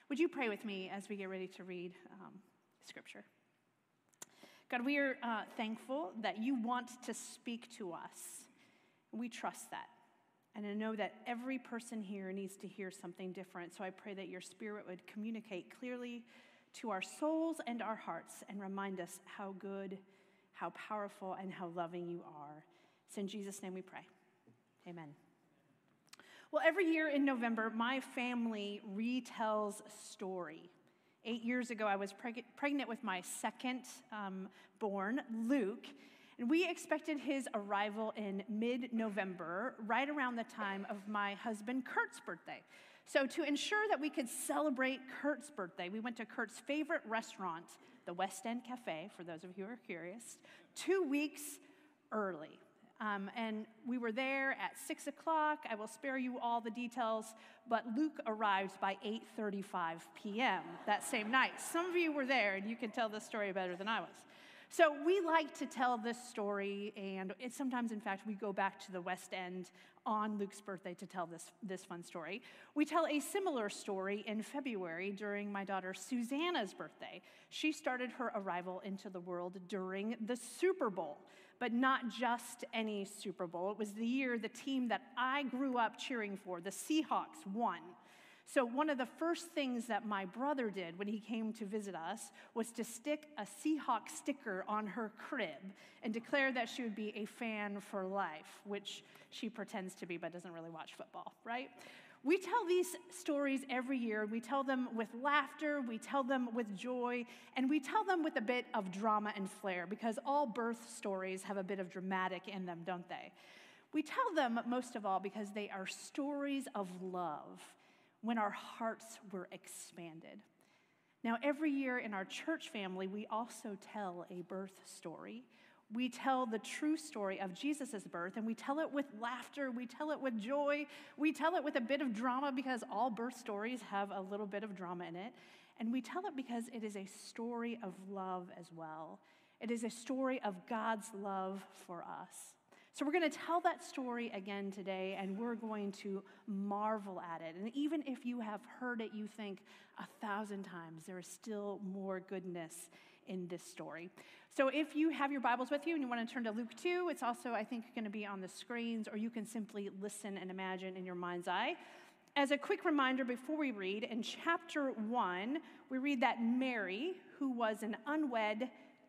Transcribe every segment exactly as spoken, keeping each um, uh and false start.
Would you pray with me as we get ready to read um, Scripture? God, we are uh, thankful that you want to speak to us. We trust that. And I know that every person here needs to hear something different, so I pray that your Spirit would communicate clearly to our souls and our hearts and remind us how good, how powerful, and how loving you are. It's in Jesus' name we pray. Amen. Well, every year in November, my family retells a story. Eight years ago, I was preg- pregnant with my second um, born, Luke, and we expected his arrival in mid-November, right around the time of my husband Kurt's birthday. So to ensure that we could celebrate Kurt's birthday, we went to Kurt's favorite restaurant, the West End Cafe, for those of you who are curious, two weeks early. Um, and we were there at six o'clock. I will spare you all the details, but Luke arrived by eight thirty-five p.m. that same night. Some of you were there, and you can tell this story better than I was. So we like to tell this story, and it's sometimes, in fact, we go back to the West End on Luke's birthday to tell this, this fun story. We tell a similar story in February during my daughter Susanna's birthday. She started her arrival into the world during the Super Bowl, but not just any Super Bowl. It was the year the team that I grew up cheering for, the Seahawks, won. So one of the first things that my brother did when he came to visit us was to stick a Seahawks sticker on her crib and declare that she would be a fan for life, which she pretends to be but doesn't really watch football, right? We tell these stories every year. We tell them with laughter, we tell them with joy, and we tell them with a bit of drama and flair, because all birth stories have a bit of dramatic in them, don't they? We tell them most of all because they are stories of love, when our hearts were expanded. Now, every year in our church family, we also tell a birth story. We tell the true story of Jesus' birth, and we tell it with laughter, we tell it with joy, we tell it with a bit of drama, because all birth stories have a little bit of drama in it, and we tell it because it is a story of love as well. It is a story of God's love for us. So we're going to tell that story again today, and we're going to marvel at it. And even if you have heard it, you think a thousand times, there is still more goodness in this story. So if you have your Bibles with you and you want to turn to Luke two, it's also, I think, going to be on the screens, or you can simply listen and imagine in your mind's eye. As a quick reminder before we read, in chapter one, we read that Mary, who was an unwed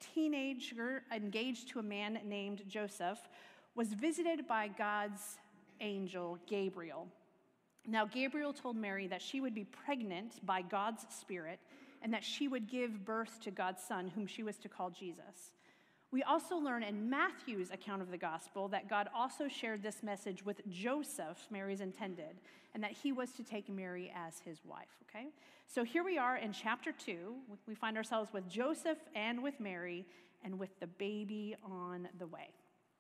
teenager engaged to a man named Joseph, was visited by God's angel, Gabriel. Now, Gabriel told Mary that she would be pregnant by God's Spirit and that she would give birth to God's Son, whom she was to call Jesus. We also learn in Matthew's account of the gospel that God also shared this message with Joseph, Mary's intended, and that he was to take Mary as his wife, okay? So here we are in chapter two. We find ourselves with Joseph and with Mary and with the baby on the way.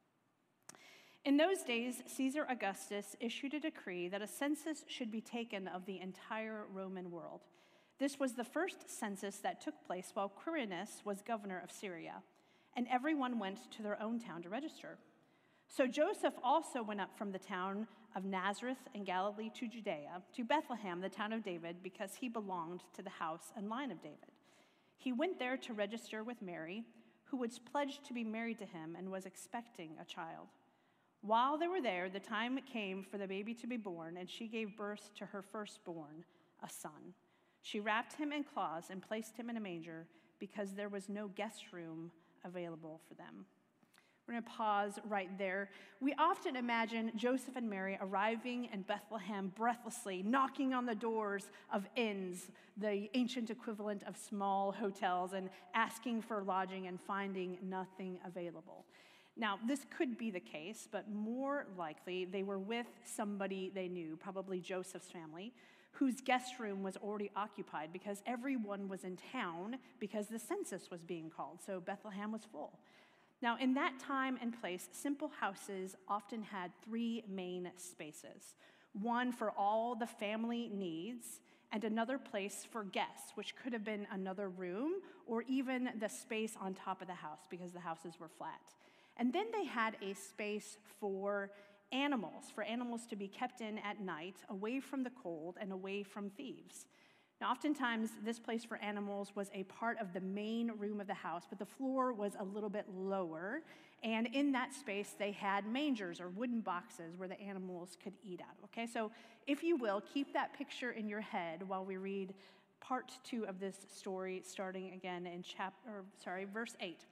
In those days, Caesar Augustus issued a decree that a census should be taken of the entire Roman world. This was the first census that took place while Quirinius was governor of Syria, and everyone went to their own town to register. So Joseph also went up from the town of Nazareth in Galilee to Judea, to Bethlehem, the town of David, because he belonged to the house and line of David. He went there to register with Mary, who was pledged to be married to him and was expecting a child. While they were there, the time came for the baby to be born, and she gave birth to her firstborn, a son. She wrapped him in cloths and placed him in a manger because there was no guest room available for them. We're going to pause right there. We often imagine Joseph and Mary arriving in Bethlehem breathlessly, knocking on the doors of inns, the ancient equivalent of small hotels, and asking for lodging and finding nothing available. Now, this could be the case, but more likely they were with somebody they knew, probably Joseph's family, whose guest room was already occupied because everyone was in town because the census was being called, so Bethlehem was full. Now, in that time and place, simple houses often had three main spaces. One for all the family needs, and another place for guests, which could have been another room or even the space on top of the house because the houses were flat. And then they had a space for animals, for animals to be kept in at night, away from the cold and away from thieves. Now, oftentimes, this place for animals was a part of the main room of the house, but the floor was a little bit lower. And in that space, they had mangers or wooden boxes where the animals could eat out of. Okay, so if you will, keep that picture in your head while we read part two of this story, starting again in chapter, sorry, verse eight.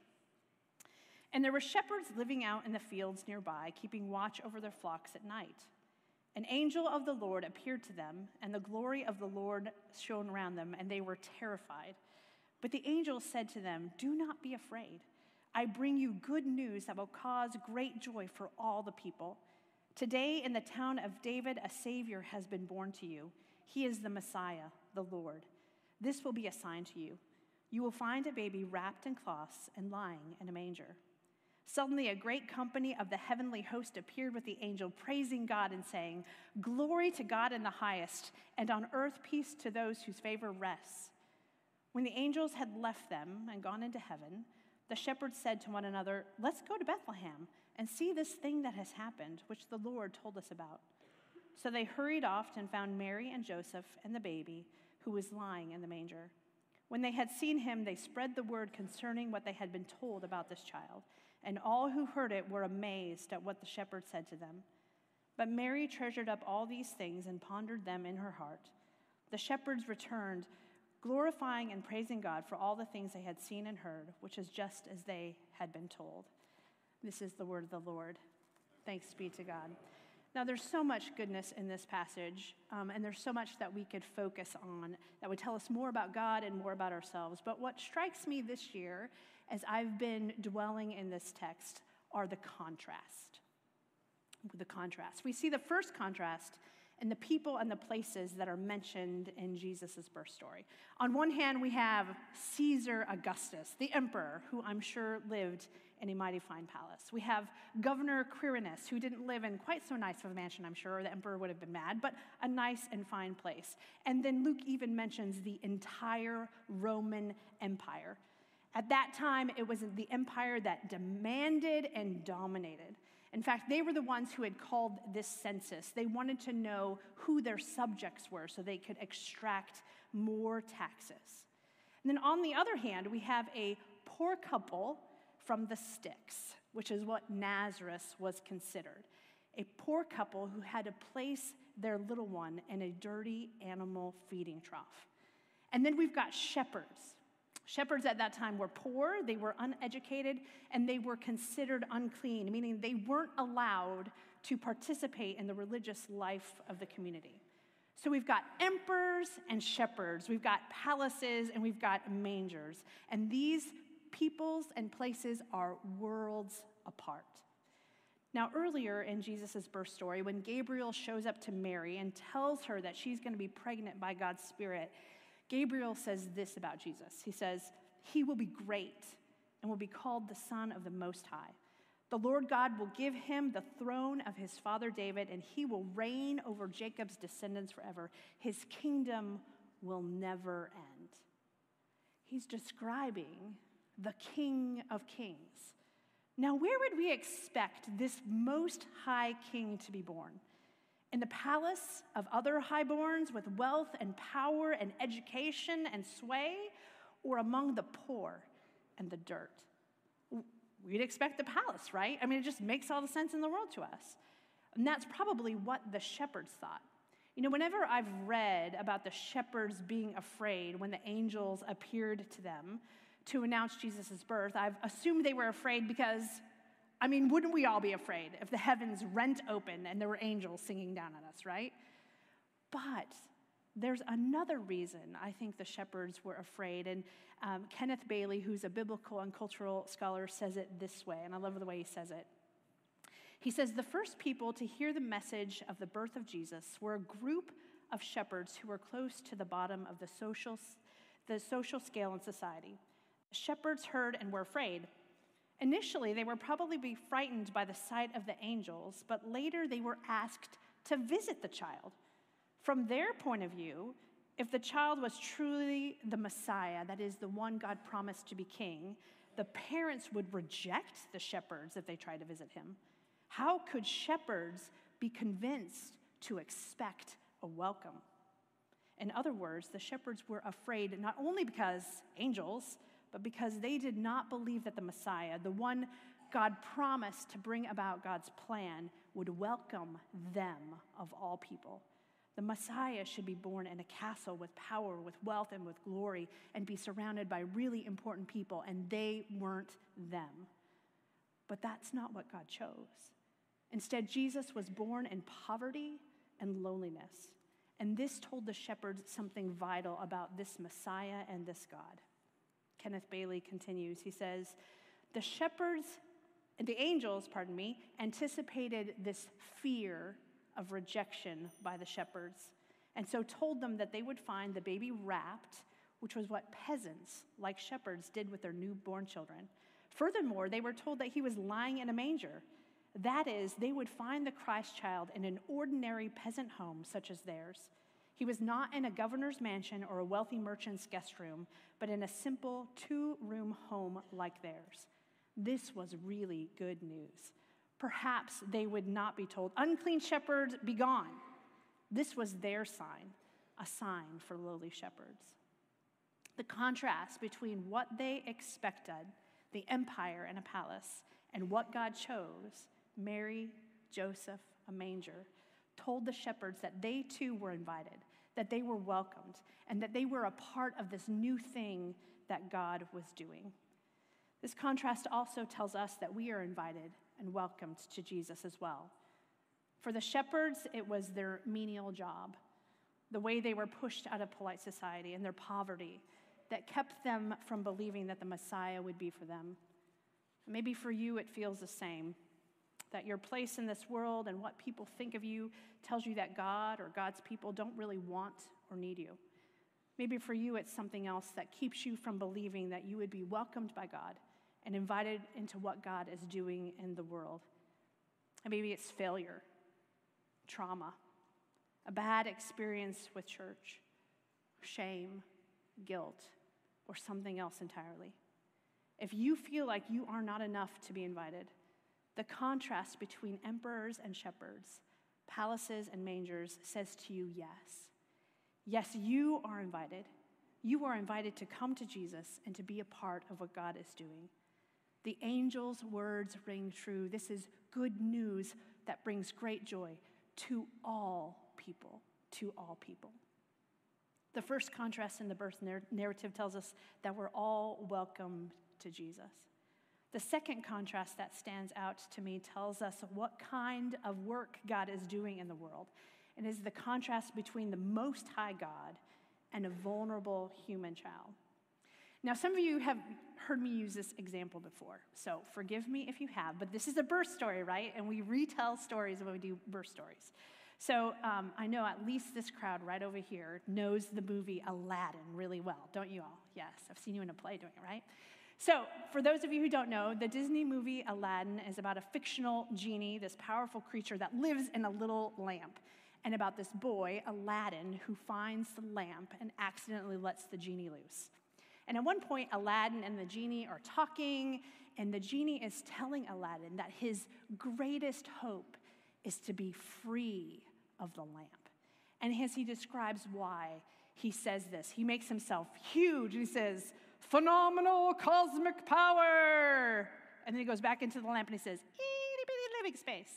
And there were shepherds living out in the fields nearby, keeping watch over their flocks at night. An angel of the Lord appeared to them, and the glory of the Lord shone around them, and they were terrified. But the angel said to them, "Do not be afraid. I bring you good news that will cause great joy for all the people. Today in the town of David, a Savior has been born to you. He is the Messiah, the Lord. This will be a sign to you. You will find a baby wrapped in cloths and lying in a manger." Suddenly, a great company of the heavenly host appeared with the angel, praising God and saying, "Glory to God in the highest, and on earth peace to those whose favor rests." When the angels had left them and gone into heaven, the shepherds said to one another, "Let's go to Bethlehem and see this thing that has happened, which the Lord told us about." So they hurried off and found Mary and Joseph and the baby, who was lying in the manger. When they had seen him, they spread the word concerning what they had been told about this child. And all who heard it were amazed at what the shepherds said to them. But Mary treasured up all these things and pondered them in her heart. The shepherds returned, glorifying and praising God for all the things they had seen and heard, which is just as they had been told. This is the word of the Lord. Thanks be to God. Now, there's so much goodness in this passage, um, and there's so much that we could focus on that would tell us more about God and more about ourselves. But what strikes me this year, as I've been dwelling in this text, are the contrast. The contrast. We see the first contrast in the people and the places that are mentioned in Jesus' birth story. On one hand, we have Caesar Augustus, the emperor, who I'm sure lived in a mighty fine palace. We have Governor Quirinius, who didn't live in quite so nice of a mansion, I'm sure, or the emperor would have been mad, but a nice and fine place. And then Luke even mentions the entire Roman Empire. At that time, it was the empire that demanded and dominated. In fact, they were the ones who had called this census. They wanted to know who their subjects were so they could extract more taxes. And then on the other hand, we have a poor couple from the sticks, which is what Nazareth was considered. A poor couple who had to place their little one in a dirty animal feeding trough. And then we've got shepherds. Shepherds at that time were poor, they were uneducated, and they were considered unclean, meaning they weren't allowed to participate in the religious life of the community. So we've got emperors and shepherds, we've got palaces, and we've got mangers. And these peoples and places are worlds apart. Now, earlier in Jesus' birth story, when Gabriel shows up to Mary and tells her that she's going to be pregnant by God's Spirit, Gabriel says this about Jesus. He says, "He will be great and will be called the Son of the Most High. The Lord God will give him the throne of his father David, and he will reign over Jacob's descendants forever. His kingdom will never end." He's describing the King of Kings. Now, where would we expect this Most High King to be born? In the palace of other highborns with wealth and power and education and sway, or among the poor and the dirt? We'd expect the palace, right? I mean, it just makes all the sense in the world to us. And that's probably what the shepherds thought. You know, whenever I've read about the shepherds being afraid when the angels appeared to them to announce Jesus' birth, I've assumed they were afraid because, I mean, wouldn't we all be afraid if the heavens rent open and there were angels singing down at us, right? But there's another reason I think the shepherds were afraid, and um, Kenneth Bailey, who's a biblical and cultural scholar, says it this way, and I love the way he says it. He says, the first people to hear the message of the birth of Jesus were a group of shepherds who were close to the bottom of the social, the social scale in society. Shepherds heard and were afraid. Initially, they were probably frightened by the sight of the angels, but later they were asked to visit the child. From their point of view, if the child was truly the Messiah, that is, the one God promised to be king, the parents would reject the shepherds if they tried to visit him. How could shepherds be convinced to expect a welcome? In other words, the shepherds were afraid not only because angels, but because they did not believe that the Messiah, the one God promised to bring about God's plan, would welcome them of all people. The Messiah should be born in a castle with power, with wealth, and with glory, and be surrounded by really important people, and they weren't them. But that's not what God chose. Instead, Jesus was born in poverty and loneliness. And this told the shepherds something vital about this Messiah and this God. Kenneth Bailey continues. He says, the shepherds, the angels, pardon me, anticipated this fear of rejection by the shepherds, and so told them that they would find the baby wrapped, which was what peasants like shepherds did with their newborn children. Furthermore, they were told that he was lying in a manger. That is, they would find the Christ child in an ordinary peasant home such as theirs. He was not in a governor's mansion or a wealthy merchant's guest room, but in a simple two-room home like theirs. This was really good news. Perhaps they would not be told, unclean shepherds, be gone. This was their sign, a sign for lowly shepherds. The contrast between what they expected, the empire and a palace, and what God chose, Mary, Joseph, a manger, told the shepherds that they too were invited, that they were welcomed, and that they were a part of this new thing that God was doing. This contrast also tells us that we are invited and welcomed to Jesus as well. For the shepherds, it was their menial job, the way they were pushed out of polite society and their poverty that kept them from believing that the Messiah would be for them. Maybe for you it feels the same, that your place in this world and what people think of you tells you that God or God's people don't really want or need you. Maybe for you it's something else that keeps you from believing that you would be welcomed by God and invited into what God is doing in the world. And maybe it's failure, trauma, a bad experience with church, shame, guilt, or something else entirely. If you feel like you are not enough to be invited, the contrast between emperors and shepherds, palaces and mangers says to you, yes. Yes, you are invited. You are invited to come to Jesus and to be a part of what God is doing. The angel's words ring true. This is good news that brings great joy to all people, to all people. The first contrast in the birth narrative tells us that we're all welcome to Jesus. The second contrast that stands out to me tells us what kind of work God is doing in the world. It is the contrast between the Most High God and a vulnerable human child. Now, some of you have heard me use this example before, so forgive me if you have, but this is a birth story, right? And we retell stories when we do birth stories. So um, I know at least this crowd right over here knows the movie Aladdin really well, don't you all? Yes, I've seen you in a play doing it, right? So for those of you who don't know, the Disney movie Aladdin is about a fictional genie, this powerful creature that lives in a little lamp, and about this boy, Aladdin, who finds the lamp and accidentally lets the genie loose. And at one point, Aladdin and the genie are talking, and the genie is telling Aladdin that his greatest hope is to be free of the lamp. And as he describes why, he says this. He makes himself huge. He says, phenomenal cosmic power. And then he goes back into the lamp and he says, itty bitty living space.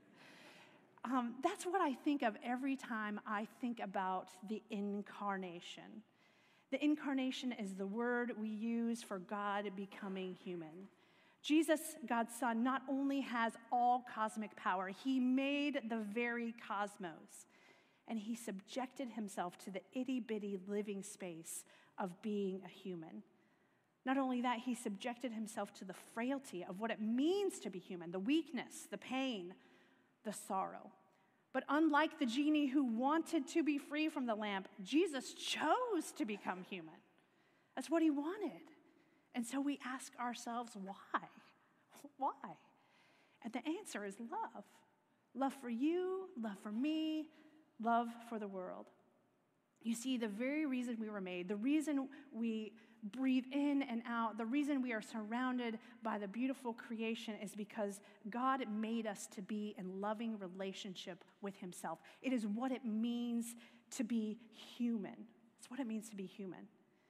Um, that's what I think of every time I think about the incarnation. The incarnation is the word we use for God becoming human. Jesus, God's Son, not only has all cosmic power, he made the very cosmos, and he subjected himself to the itty-bitty living space of being a human. Not only that, he subjected himself to the frailty of what it means to be human, the weakness, the pain, the sorrow. But unlike the genie who wanted to be free from the lamp, Jesus chose to become human. That's what he wanted. And so we ask ourselves, why? Why? And the answer is love. Love for you, love for me, love for the world. You see, the very reason we were made, the reason we breathe in and out, the reason we are surrounded by the beautiful creation is because God made us to be in loving relationship with himself. It is what it means to be human. That's what it means to be human.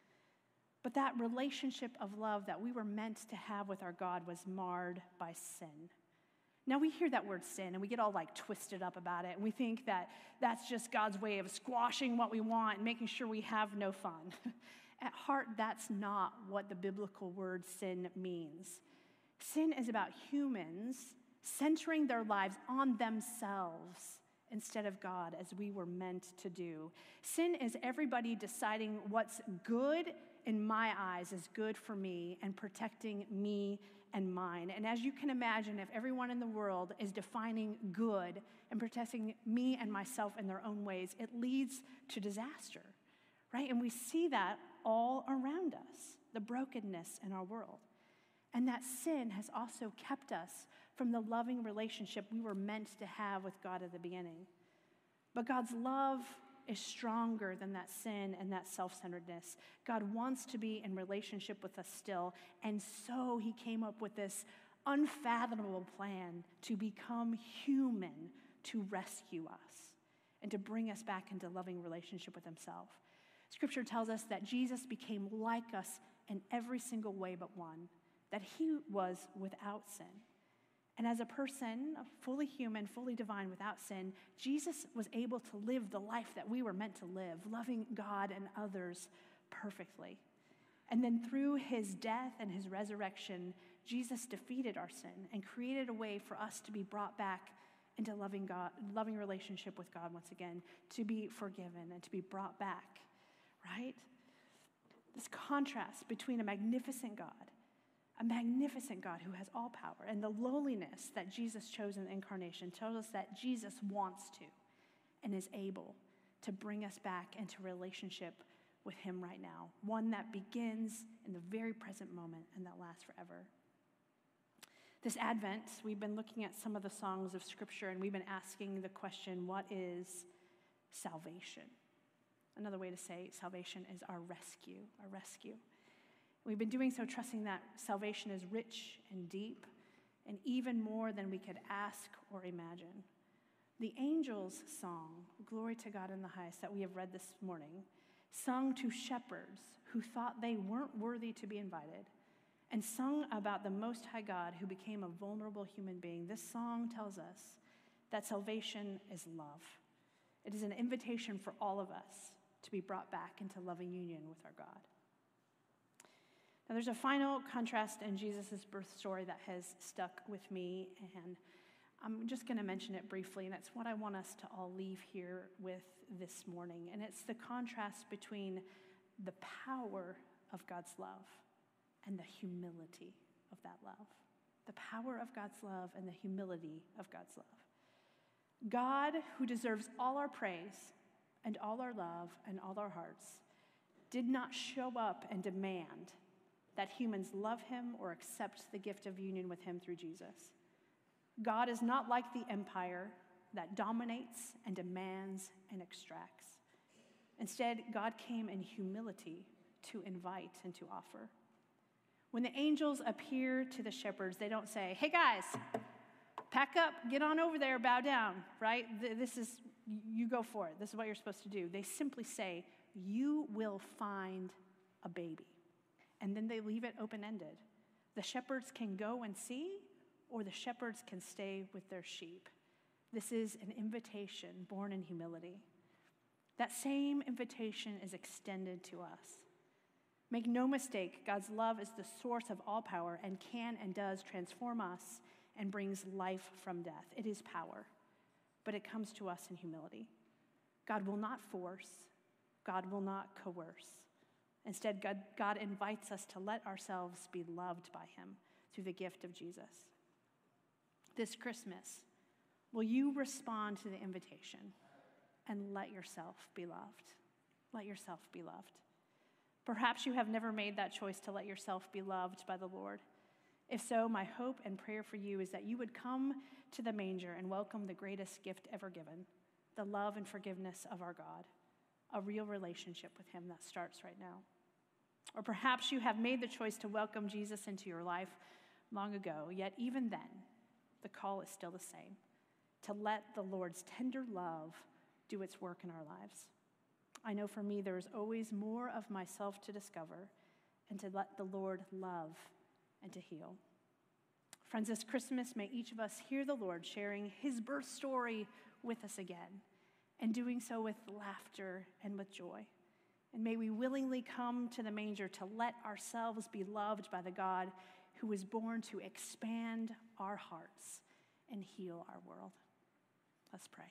But that relationship of love that we were meant to have with our God was marred by sin. Now we hear that word sin and we get all like twisted up about it, and we think that that's just God's way of squashing what we want and making sure we have no fun. At heart, that's not what the biblical word sin means. Sin is about humans centering their lives on themselves instead of God, as we were meant to do. Sin is everybody deciding what's good in my eyes is good for me and protecting me and mine. And as you can imagine, if everyone in the world is defining good and protecting me and myself in their own ways, it leads to disaster, right? And we see that all around us, the brokenness in our world. And that sin has also kept us from the loving relationship we were meant to have with God at the beginning. But God's love is stronger than that sin and that self-centeredness. God wants to be in relationship with us still, and so he came up with this unfathomable plan to become human, to rescue us, and to bring us back into loving relationship with himself. Scripture tells us that Jesus became like us in every single way but one, that he was without sin. And as a person, fully human, fully divine, without sin, Jesus was able to live the life that we were meant to live, loving God and others perfectly. And then through his death and his resurrection, Jesus defeated our sin and created a way for us to be brought back into loving God, loving relationship with God once again, to be forgiven and to be brought back, right? This contrast between a magnificent God, a magnificent God who has all power, and the lowliness that Jesus chose in the incarnation tells us that Jesus wants to and is able to bring us back into relationship with him right now, one that begins in the very present moment and that lasts forever. This Advent, we've been looking at some of the songs of Scripture, and we've been asking the question, what is salvation? Another way to say salvation is our rescue, our rescue. We've been doing so trusting that salvation is rich and deep and even more than we could ask or imagine. The angels' song, Glory to God in the Highest, that we have read this morning, sung to shepherds who thought they weren't worthy to be invited, and sung about the Most High God who became a vulnerable human being. This song tells us that salvation is love. It is an invitation for all of us to be brought back into loving union with our God. Now, there's a final contrast in Jesus' birth story that has stuck with me, and I'm just going to mention it briefly, and it's what I want us to all leave here with this morning. And it's the contrast between the power of God's love and the humility of that love. The power of God's love and the humility of God's love. God, who deserves all our praise and all our love and all our hearts, did not show up and demand that humans love him or accept the gift of union with him through Jesus. God is not like the empire that dominates and demands and extracts. Instead, God came in humility to invite and to offer. When the angels appear to the shepherds, they don't say, hey guys, pack up, get on over there, bow down, right? This is, you go for it. This is what you're supposed to do. They simply say, you will find a baby. And then they leave it open-ended. The shepherds can go and see, or the shepherds can stay with their sheep. This is an invitation born in humility. That same invitation is extended to us. Make no mistake, God's love is the source of all power and can and does transform us and brings life from death. It is power, but it comes to us in humility. God will not force. God will not coerce. Instead, God, God invites us to let ourselves be loved by him through the gift of Jesus. This Christmas, will you respond to the invitation and let yourself be loved? Let yourself be loved. Perhaps you have never made that choice to let yourself be loved by the Lord. If so, my hope and prayer for you is that you would come to the manger and welcome the greatest gift ever given, the love and forgiveness of our God, a real relationship with him that starts right now. Or perhaps you have made the choice to welcome Jesus into your life long ago, yet even then, the call is still the same, to let the Lord's tender love do its work in our lives. I know for me there is always more of myself to discover and to let the Lord love and to heal. Friends, this Christmas, may each of us hear the Lord sharing his birth story with us again, and doing so with laughter and with joy. And may we willingly come to the manger to let ourselves be loved by the God who was born to expand our hearts and heal our world. Let's pray.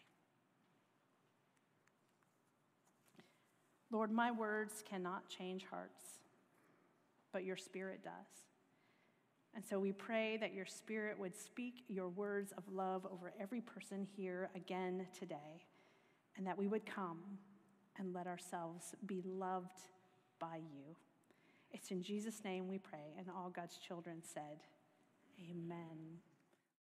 Lord, my words cannot change hearts, but your Spirit does. And so we pray that your Spirit would speak your words of love over every person here again today, and that we would come and let ourselves be loved by you. It's in Jesus' name we pray, and all God's children said, amen.